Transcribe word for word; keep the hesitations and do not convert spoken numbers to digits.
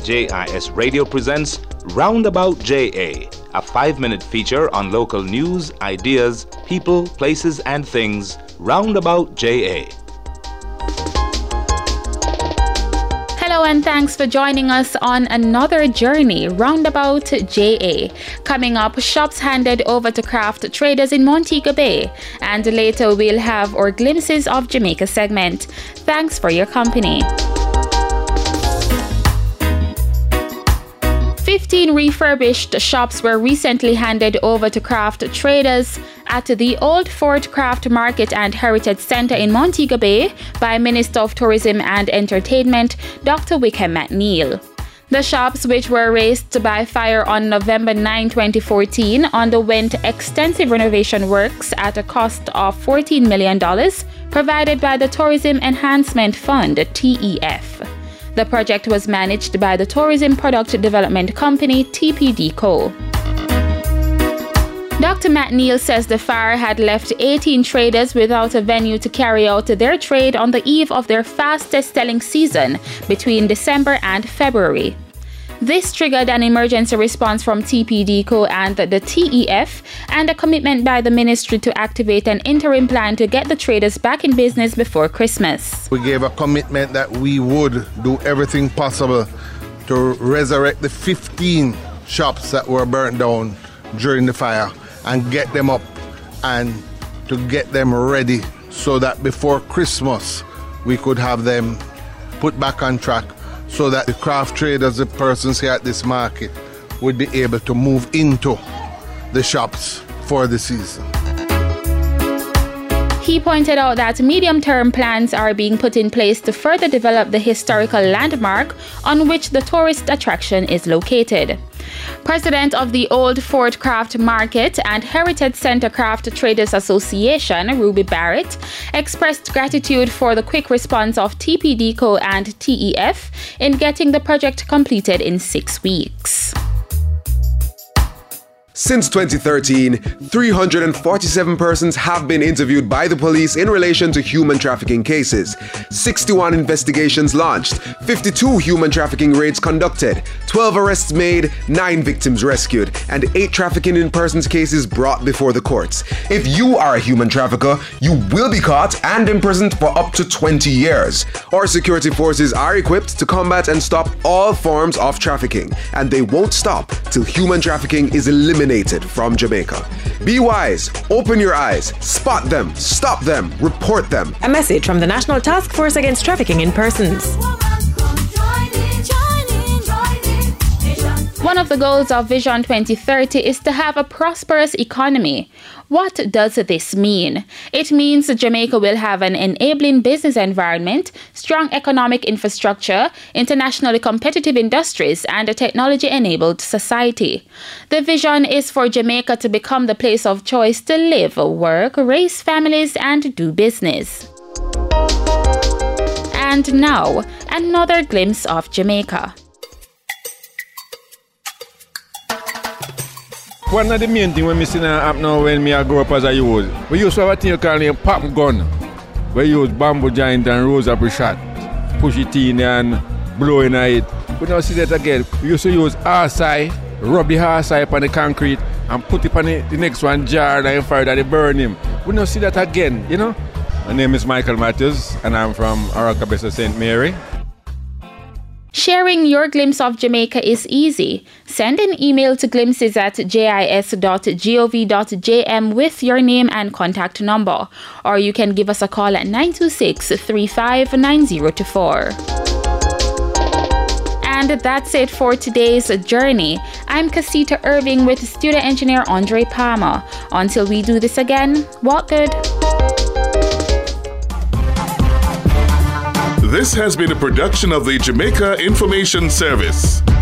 J I S Radio presents Roundabout J A, a five-minute feature on local news, ideas, people, places, and things. Roundabout J A. Hello and thanks for joining us on another journey, Roundabout J A. Coming up, shops handed over to craft traders in Montego Bay, and later we'll have our Glimpses of Jamaica segment. Thanks for your company. fifteen refurbished shops were recently handed over to craft traders at the Old Fort Craft Market and Heritage Centre in Montego Bay by Minister of Tourism and Entertainment, Doctor Wickham McNeil. The shops, which were razed by fire on November ninth, twenty fourteen, underwent extensive renovation works at a cost of fourteen million dollars provided by the Tourism Enhancement Fund, T E F. The project was managed by the Tourism Product Development Company, T P D Co. Doctor McNeil says the fire had left eighteen traders without a venue to carry out their trade on the eve of their fastest-selling season between December and February. This triggered an emergency response from T P D Co and the T E F and a commitment by the ministry to activate an interim plan to get the traders back in business before Christmas. We gave a commitment that we would do everything possible to resurrect the fifteen shops that were burnt down during the fire and get them up and to get them ready so that before Christmas we could have them put back on track, so that the craft traders, the persons here at this market, would be able to move into the shops for the season. He pointed out that medium-term plans are being put in place to further develop the historical landmark on which the tourist attraction is located. President of the Old Fort Craft Market and Heritage Centre Craft Traders Association, Ruby Barrett, expressed gratitude for the quick response of T P D Co and T E F in getting the project completed in six weeks. Since twenty thirteen, three hundred forty-seven persons have been interviewed by the police in relation to human trafficking cases. sixty-one investigations launched, fifty-two human trafficking raids conducted, twelve arrests made, nine victims rescued, and eight trafficking in persons cases brought before the courts. If you are a human trafficker, you will be caught and imprisoned for up to twenty years. Our security forces are equipped to combat and stop all forms of trafficking, and they won't stop till human trafficking is eliminated from Jamaica. Be wise, open your eyes, spot them, stop them, report them. A message from the National Task Force Against Trafficking in Persons. One of the goals of Vision twenty thirty is to have a prosperous economy. What does this mean? It means Jamaica will have an enabling business environment, strong economic infrastructure, internationally competitive industries, and a technology-enabled society. The vision is for Jamaica to become the place of choice to live, work, raise families, and do business. And now, another glimpse of Jamaica. One of the main things when I see happen now when I grow up as a youth, we used to have a thing called a pop gun. We use bamboo giant and rose up a shot, push it in and blow in it. We don't see that again. We used to use arseye, rub the arseye upon the concrete and put it on the, the next one jar and fire that they burn him. We don't see that again, you know. My name is Michael Matthews and I'm from Aracabessa, Saint Mary. Sharing your glimpse of Jamaica is easy. Send an email to glimpses at jis dot gov dot j m with your name and contact number, or you can give us a call at nine two six, three five nine zero two four. And that's it for today's journey. I'm Casita Irving with studio engineer Andre Palmer. Until we do this again, walk good. This has been a production of the Jamaica Information Service.